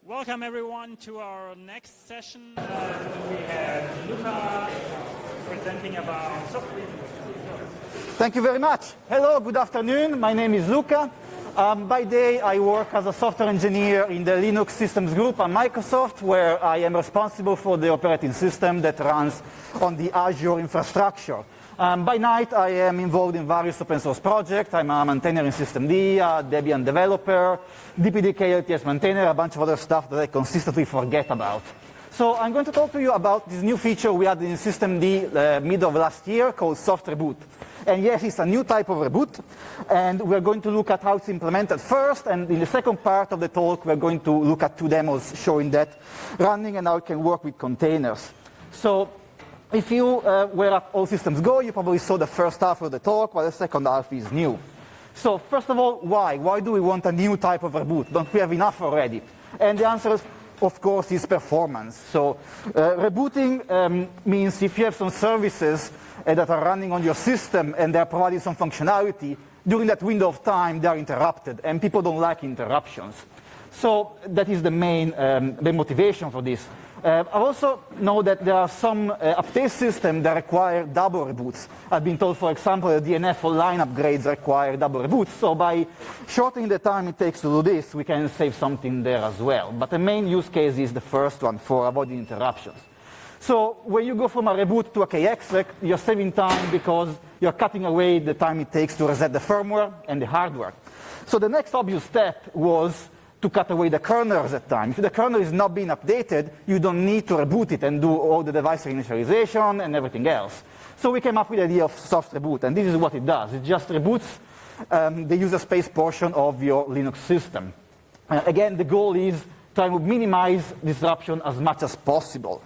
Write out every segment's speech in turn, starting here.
Welcome everyone to our next session. We have Luca presenting about software. Thank you very much. Hello, good afternoon. My name is Luca. By day, I work as a software engineer in the Linux systems group at Microsoft, where I am responsible for the operating system that runs on the Azure infrastructure. By night, I am involved in various open source projects. I'm a maintainer in systemd, a Debian developer, DPDK LTS maintainer, a bunch of other stuff that I consistently forget about. So I'm going to talk to you about this new feature we had in systemd mid of last year called soft reboot. And yes, it's a new type of reboot, and we're going to look at how it's implemented first, and in the second part of the talk, we're going to look at two demos showing that running and how it can work with containers. So if you were at All Systems Go, you probably saw the first half of the talk, while the second half is new. So first of all, why? Why do we want a new type of reboot? Don't we have enough already? And the answer is, of course, is performance. So rebooting means if you have some services that are running on your system and they're providing some functionality, during that window of time, they're interrupted, and people don't like interruptions. So that is the main motivation for this. I also know that there are some update systems that require double reboots. I've been told, for example, that DNF online upgrades require double reboots. So by shortening the time it takes to do this, we can save something there as well. But the main use case is the first one for avoiding interruptions. So when you go from a reboot to a KExec, you're saving time because you're cutting away the time it takes to reset the firmware and the hardware. So the next obvious step was to cut away the kernel reset time. If the kernel is not being updated, you don't need to reboot it and do all the device reinitialization and everything else. So we came up with the idea of soft reboot, and this is what it does. It just reboots the user space portion of your Linux system. Again, the goal is trying to minimize disruption as much as possible.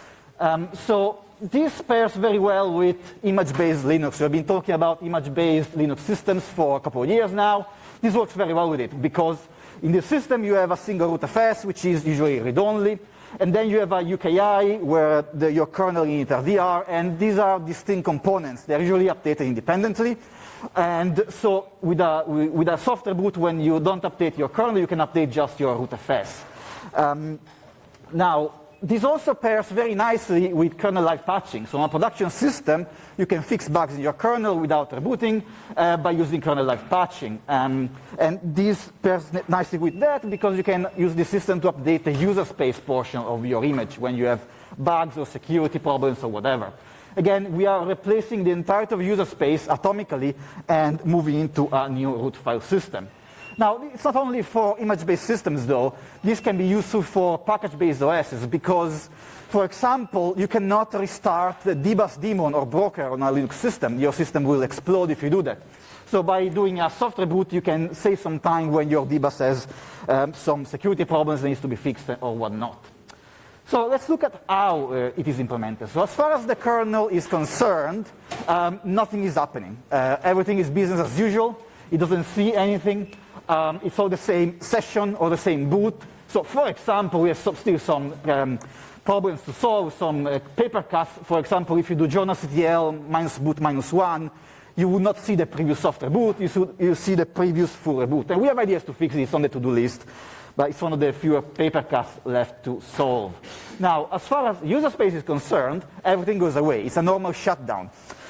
So this pairs very well with image-based Linux. We've been talking about image-based Linux systems for a couple of years now. This works very well with it because in the system you have a single rootfs, which is usually read-only, and then you have a UKI where your kernel and initrdir, and these are distinct components. They're usually updated independently. And so with a soft reboot, when you don't update your kernel, you can update just your rootfs. Now, this also pairs very nicely with kernel live patching. So on a production system, you can fix bugs in your kernel without rebooting by using kernel live patching. And this pairs nicely with that because you can use the system to update the user space portion of your image when you have bugs or security problems or whatever. Again, we are replacing the entirety of user space atomically and moving into a new root file system. Now, it's not only for image-based systems, though. This can be useful for package-based OSs because, for example, you cannot restart the dbus daemon or broker on a Linux system. Your system will explode if you do that. So by doing a soft reboot, you can save some time when your dbus has some security problems that needs to be fixed or whatnot. So let's look at how it is implemented. So as far as the kernel is concerned, nothing is happening. Everything is business as usual. It doesn't see anything. It's all the same session or the same boot. So, for example, we have still some problems to solve, some paper cuts. For example, if you do journalctl -boot -1, you would not see the previous soft reboot. You see the previous full reboot. And we have ideas to fix this on the to-do list, but it's one of the fewer paper cuts left to solve. Now, as far as user space is concerned, everything goes away. It's a normal shutdown.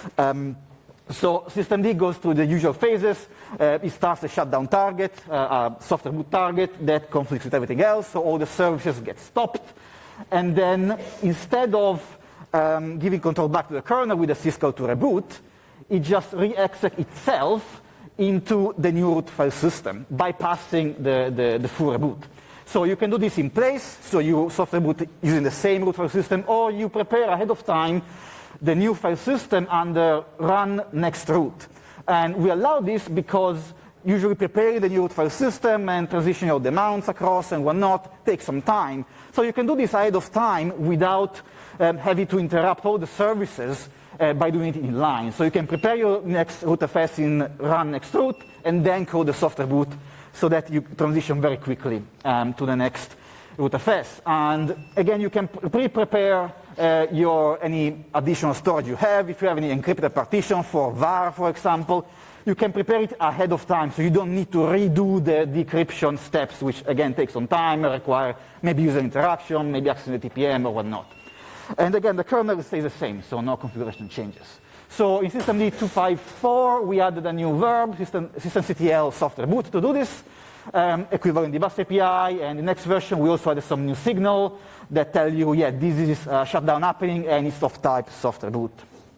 So systemd goes through the usual phases. It starts a shutdown target, a soft reboot target that conflicts with everything else, so all the services get stopped. And then instead of giving control back to the kernel with a syscall to reboot, it just re-exec itself into the new root file system, bypassing the full reboot. So you can do this in place, so you soft reboot using the same root file system, or you prepare ahead of time the new file system under run next root. And we allow this because usually preparing the new root file system and transitioning all the mounts across and whatnot takes some time. So you can do this ahead of time without having to interrupt all the services by doing it in line. So you can prepare your next rootfs in run next root and then call the soft reboot so that you transition very quickly to the next rootfs. And again, you can pre-prepare any additional storage you have. If you have any encrypted partition for var, for example, you can prepare it ahead of time, so you don't need to redo the decryption steps, which again takes some time, require maybe user interaction, maybe accessing the TPM or whatnot. And again, the kernel stays the same, so no configuration changes. So in systemd 254, we added a new verb, systemctl software boot, to do this, equivalent dbus API, and in the next version we also added some new signal that tell you, yeah, this is shutdown happening and it's of type software boot.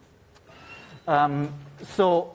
So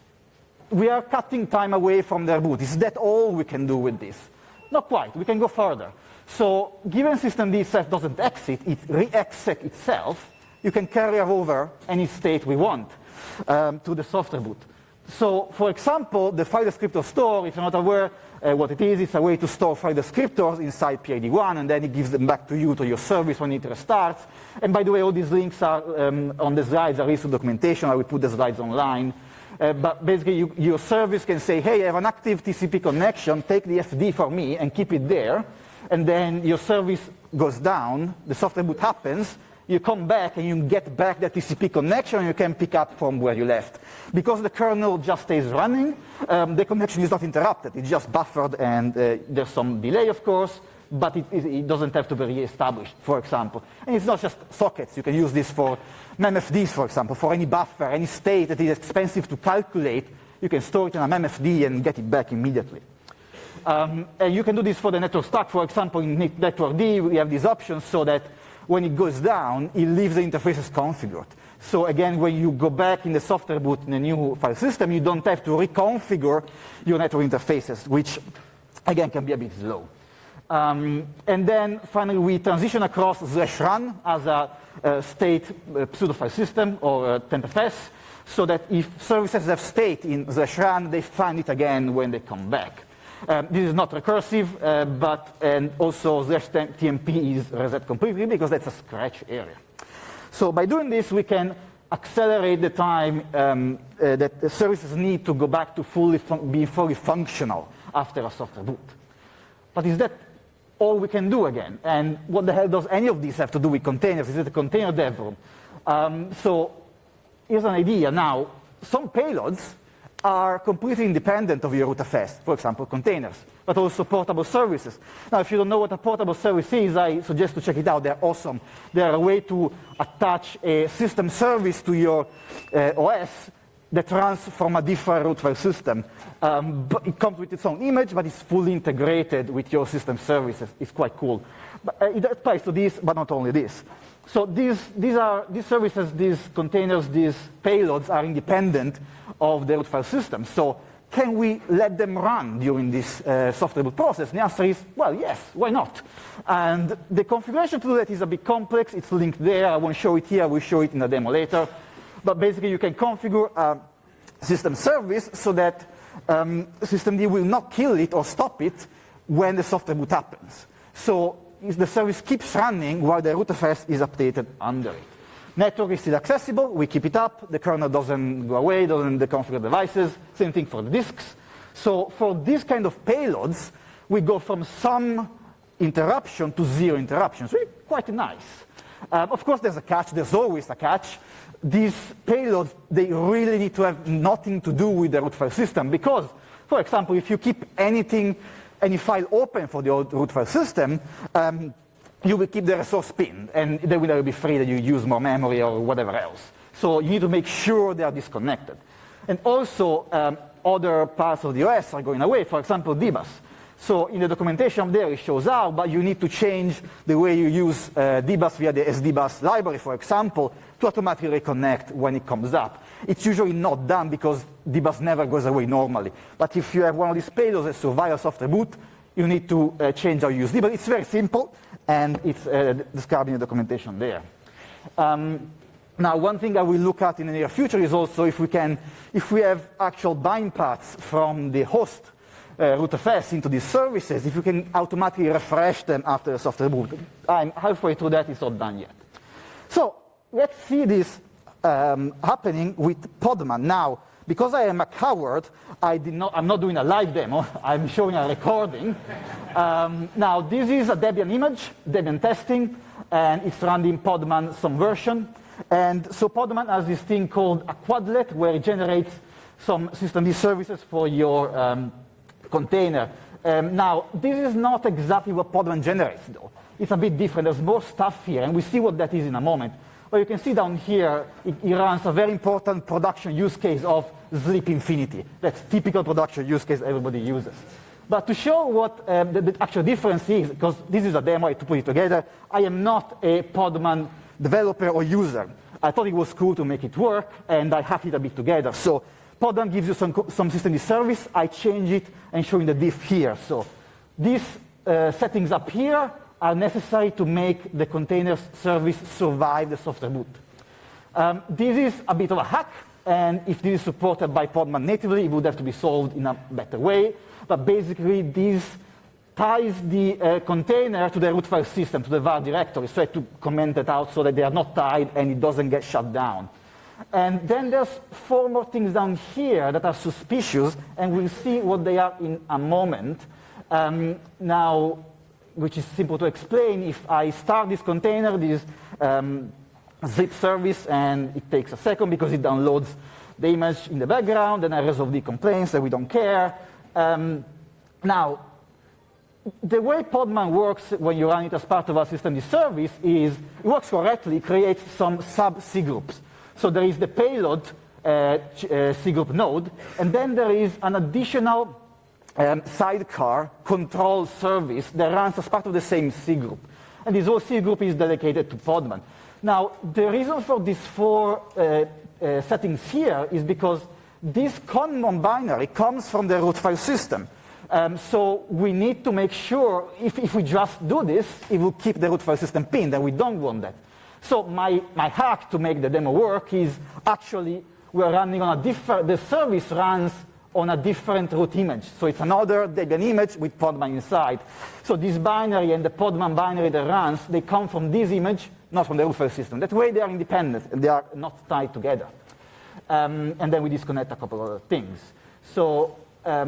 we are cutting time away from their boot. Is that all we can do with this? Not quite, we can go further. So given systemd itself doesn't exit, it re-exec itself, you can carry over any state we want to the software boot. So for example, the file descriptor store, if you're not aware what it is, it's a way to store file descriptors inside PID1, and then it gives them back to you, to your service when it restarts. And by the way, all these links are on the slides, are ISO documentation. I will put the slides online. But basically, your service can say, hey, I have an active TCP connection, take the FD for me and keep it there. And then your service goes down, the software boot happens, you come back and you get back the TCP connection and you can pick up from where you left. Because the kernel just stays running, the connection is not interrupted. It's just buffered and there's some delay, of course, but it doesn't have to be re-established, for example. And it's not just sockets. You can use this for memfds, for example, for any buffer, any state that is expensive to calculate. You can store it in a memfd and get it back immediately. And you can do this for the network stack. For example, in network D, we have these options so that when it goes down, it leaves the interfaces configured. So again, when you go back in the software boot in a new file system, you don't have to reconfigure your network interfaces, which again can be a bit slow. And then finally, we transition across /run as a state pseudo file system or tempfs, so that if services have state in /run, they find it again when they come back. This is not recursive, and also /tmp is reset completely because that's a scratch area. So by doing this, we can accelerate the time that the services need to go back to be fully functional after a software boot. But is that all we can do again? And what the hell does any of these have to do with containers? Is it a container dev room? So here's an idea. Now, some payloads are completely independent of your rootfs, for example, containers, but also portable services. Now, if you don't know what a portable service is, I suggest to check it out. They're awesome. They're a way to attach a system service to your OS that runs from a different root file system. But it comes with its own image, but it's fully integrated with your system services. It's quite cool. But it applies to this, but not only this. So these services, these containers, these payloads are independent of the root file system. So can we let them run during this software boot process? And the answer is, well, yes, why not? And the configuration to do that is a bit complex. It's linked there. I won't show it here. I will show it in a demo later. But basically, you can configure a system service so that systemd will not kill it or stop it when the software boot happens. So the service keeps running while the rootfs is updated under it. Network is still accessible, we keep it up, the kernel doesn't go away, doesn't deconfigure devices, same thing for the disks. So for these kind of payloads, we go from some interruption to zero interruptions, really quite nice. Of course, there's a catch, there's always a catch. These payloads, they really need to have nothing to do with the root file system because, for example, if you keep any file open for the root file system, you will keep the resource pinned, and they will never be free that you use more memory or whatever else. So you need to make sure they are disconnected. And also, other parts of the OS are going away, for example, dbus. So in the documentation there, it shows how, but you need to change the way you use dbus via the sdbus library, for example, to automatically reconnect when it comes up. It's usually not done because dbus never goes away normally. But if you have one of these payloads that survive a software boot, you need to change how you use dbus. It's very simple, and it's described in the documentation there. Now, one thing I will look at in the near future is also if we have actual bind paths from the host rootfs into these services, if you can automatically refresh them after the software boot. I'm halfway through that, it's not done yet. So let's see this happening with Podman. Now, because I am a coward, I'm not doing a live demo, I'm showing a recording. Now, this is a Debian image, Debian testing, and it's running Podman some version. And so Podman has this thing called a quadlet, where it generates some systemd services for your container. Now, this is not exactly what Podman generates, though. It's a bit different. There's more stuff here, and we see what that is in a moment. Well, you can see down here, it runs a very important production use case of Sleep Infinity. That's typical production use case everybody uses. But to show what the actual difference is, because this is a demo to put it together, I am not a Podman developer or user. I thought it was cool to make it work, and I hacked it a bit together. So Podman gives you some systemd service. I change it and showing the diff here. So these settings up here are necessary to make the container service survive the software boot. This is a bit of a hack, and if this is supported by Podman natively, it would have to be solved in a better way. But basically, this ties the container to the root file system, to the var directory, so I have to comment it out so that they are not tied and it doesn't get shut down. And then there's 4 more things down here that are suspicious, and we'll see what they are in a moment. Now, which is simple to explain. If I start this container, this zip service, and it takes a second because it downloads the image in the background, and I resolve the complaints that we don't care. Now, the way Podman works when you run it as part of a systemd service is it works correctly, creates some sub-C groups. So there is the payload C group node, and then there is an additional sidecar control service that runs as part of the same C group. And this whole C group is dedicated to Podman. Now, the reason for these 4 settings here is because this common binary comes from the root file system. So we need to make sure, if we just do this, it will keep the root file system pinned, and we don't want that. So my hack to make the demo work is actually we're running on a different, the service runs on a different root image. So it's another Debian image with Podman inside. So this binary and the Podman binary that runs, they come from this image, not from the root file system. That way they are independent and they are not tied together. And then we disconnect a couple of other things. So,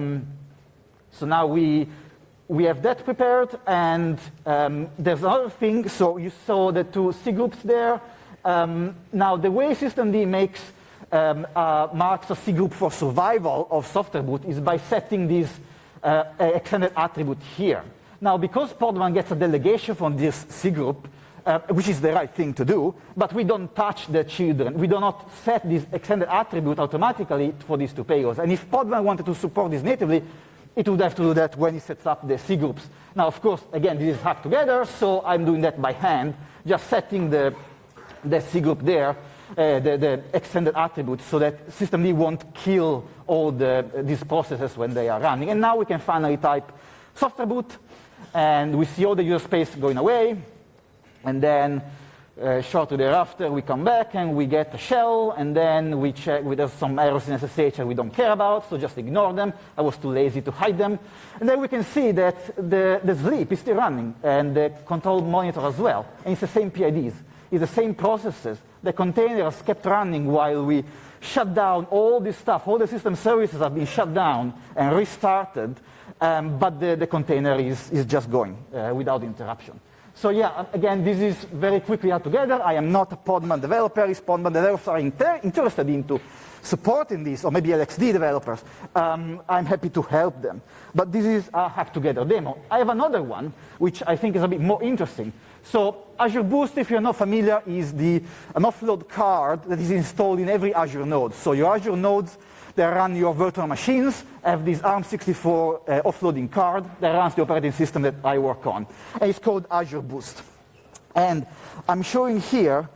so now we have that prepared, and there's another thing. So you saw the 2 C groups there. Now the way systemd makes marks a C group for survival of software boot is by setting this extended attribute here. Now, because Podman gets a delegation from this C group, which is the right thing to do, but we don't touch the children. We do not set this extended attribute automatically for these 2 payloads. And if Podman wanted to support this natively, it would have to do that when it sets up the C groups. Now, of course, again, this is hacked together, so I'm doing that by hand, just setting the C group there, the extended attribute, so that systemd won't kill all these processes when they are running. And now we can finally type software boot, and we see all the user space going away. And then shortly thereafter, we come back and we get a shell, and then we check there's some errors in SSH that we don't care about, so just ignore them. I was too lazy to hide them. And then we can see that the sleep is still running, and the control monitor as well. And it's the same PIDs. It's the same processes. The containers kept running while we shut down all this stuff. All the system services have been shut down and restarted, but the container is just going without interruption. So yeah, again, this is very quickly out together. I am not a Podman developer. If Podman developers are interested into supporting this, or maybe LXD developers, I'm happy to help them. But this is a hack together demo. I have another one, which I think is a bit more interesting. So Azure Boost, if you're not familiar, is an offload card that is installed in every Azure node. So your Azure nodes that run your virtual machines have this ARM64 offloading card that runs the operating system that I work on. And it's called Azure Boost. And I'm showing here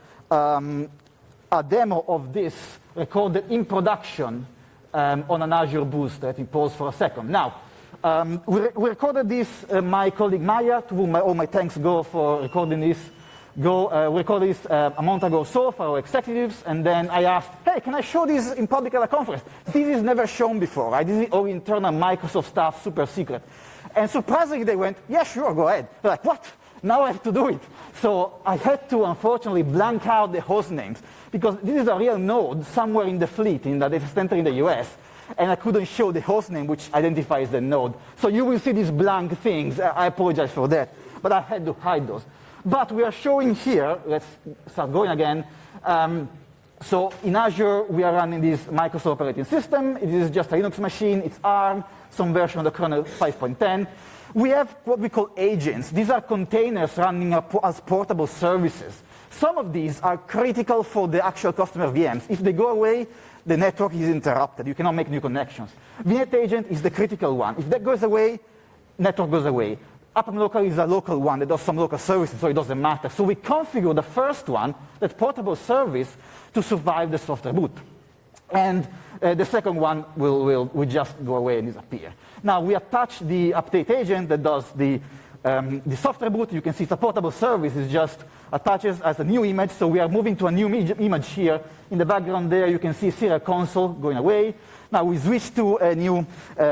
a demo of this recorded in production on an Azure Boost. Let me pause for a second. Now, we recorded this, my colleague Maya, to whom all my thanks go for recording this. We recorded this a month ago or so for our executives, and then I asked, hey, can I show this in public at a conference? This is never shown before, right? This is all internal Microsoft stuff, super secret. And surprisingly, they went, yeah, sure, go ahead. They're like, what? Now I have to do it. So I had to, unfortunately, blank out the host names, because this is a real node somewhere in the fleet, in the data center in the US, and I couldn't show the host name, which identifies the node. So you will see these blank things. I apologize for that, but I had to hide those. But we are showing here, let's start going again, So in Azure, we are running this Microsoft operating system. It is just a Linux machine. It's ARM, some version of the kernel 5.10. We have what we call agents. These are containers running as portable services. Some of these are critical for the actual customer VMs. If they go away, the network is interrupted. You cannot make new connections. VNet agent is the critical one. If that goes away, network goes away. Appam Local is a local one that does some local services, so it doesn't matter. So we configure the first one, that portable service, to survive the software boot. And the second one will just go away and disappear. Now, we attach the update agent that does the software boot. You can see it's a portable service. It just attaches as a new image. So we are moving to a new image here. In the background there, you can see Serial Console going away. Now, we switched to a new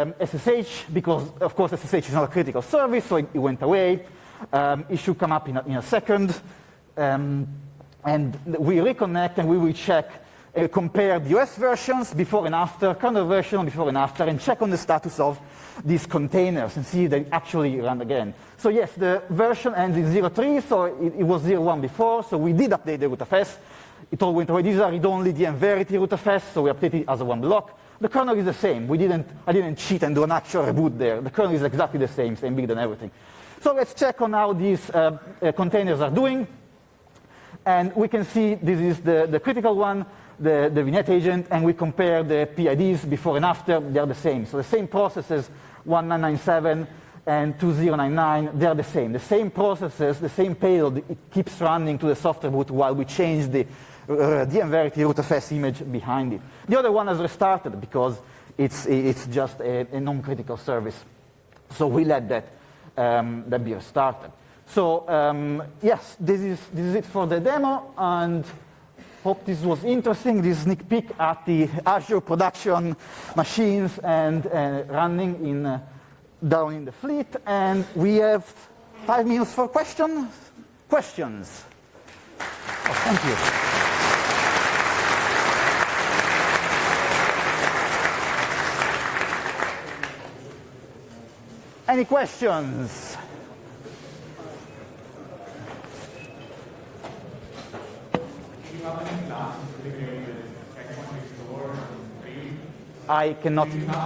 SSH because, of course, SSH is not a critical service, so it went away. It should come up in a second. And we reconnect, and we will check, compare the OS versions before and after, kernel version before and after, and check on the status of these containers and see if they actually run again. So yes, the version ends in 0.3, so it was 0.1 before, so we did update the rootfs. It all went away. These are read-only DM Verity rootfs, so we updated it as a one block. The kernel is the same. I didn't cheat and do an actual reboot there. The kernel is exactly the same big and everything. So let's check on how these containers are doing. And we can see this is the critical one, the VNet agent, and we compare the PIDs before and after. They're the same. So the same processes, 1997 and 2099, they're the same. The same processes, the same payload, it keeps running to the software boot while we change the DM Verity rootfs image behind it. The other one has restarted because it's just a non-critical service. So we let that be restarted. So yes, this is it for the demo, and hope this was interesting. This sneak peek at the Azure production machines and running down in the fleet. And we have 5 minutes for questions. Oh, thank you. Any questions? I cannot.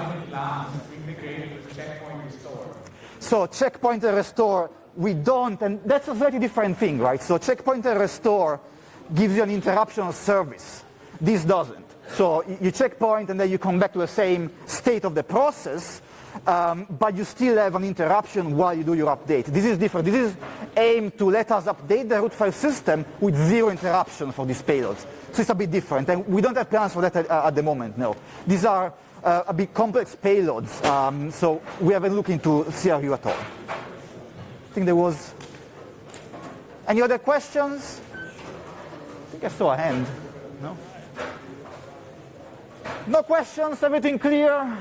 So checkpoint and restore, we don't, and that's a very different thing, right? So checkpoint and restore gives you an interruption of service. This doesn't. So you checkpoint and then you come back to the same state of the process, but you still have an interruption while you do your update. This is different. This is aimed to let us update the root file system with 0 interruption for these payloads. So it's a bit different, and we don't have plans for that at the moment, no. These are a bit complex payloads, so we haven't looked into CRU at all. I think there was... Any other questions? I think I saw a hand. No? No questions? Everything clear?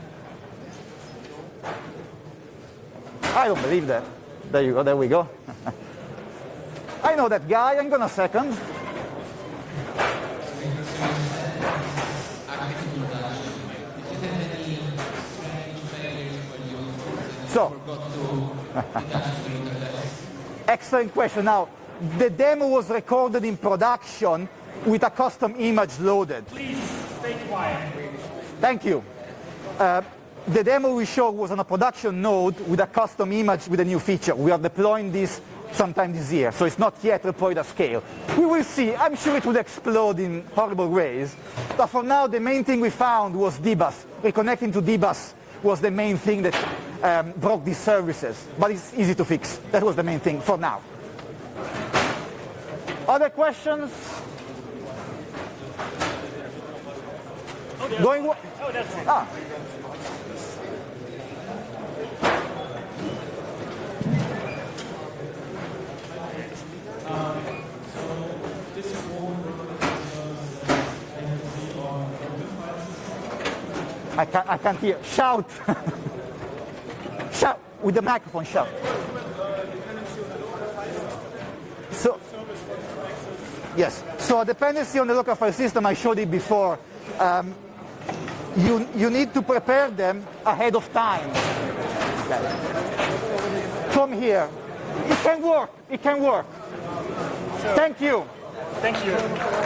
I don't believe that. There you go, there we go. I know that guy, I'm gonna second. So, excellent question. Now, the demo was recorded in production with a custom image loaded. Please stay quiet. Thank you. The demo we showed was on a production node with a custom image with a new feature. We are deploying this sometime this year, so it's not yet deployed at scale. We will see. I'm sure it will explode in horrible ways. But for now, the main thing we found was DBus. Reconnecting to DBus was the main thing that broke these services. But it's easy to fix. That was the main thing for now. Other questions? Oh, that's one. Ah. I can't hear. Shout. Shout. With the microphone, shout. So, yes. So a dependency on the local file system, I showed it before. You need to prepare them ahead of time. Come here. It can work. It can work. So, thank you. Thank you.